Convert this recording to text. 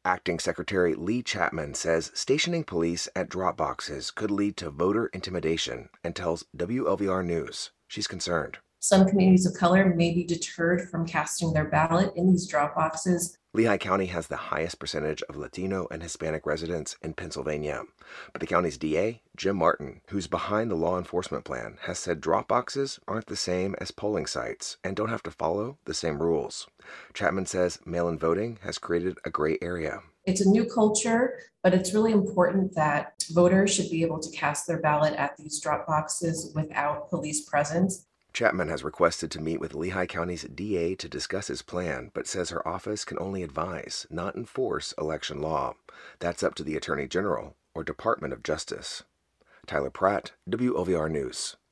Acting Secretary Lee Chapman says stationing police at drop boxes could lead to voter intimidation and tells WLVR News she's concerned. Some communities of color may be deterred from casting their ballot in these drop boxes. Lehigh County has the highest percentage of Latino and Hispanic residents in Pennsylvania. But the county's DA, Jim Martin, who's behind the law enforcement plan, has said drop boxes aren't the same as polling sites and don't have to follow the same rules. Chapman says mail-in voting has created a gray area. It's a new culture, but it's really important that voters should be able to cast their ballot at these drop boxes without police presence. Chapman has requested to meet with Lehigh County's DA to discuss his plan, but says her office can only advise, not enforce election law. That's up to the Attorney General or Department of Justice. Tyler Pratt, WLVR News.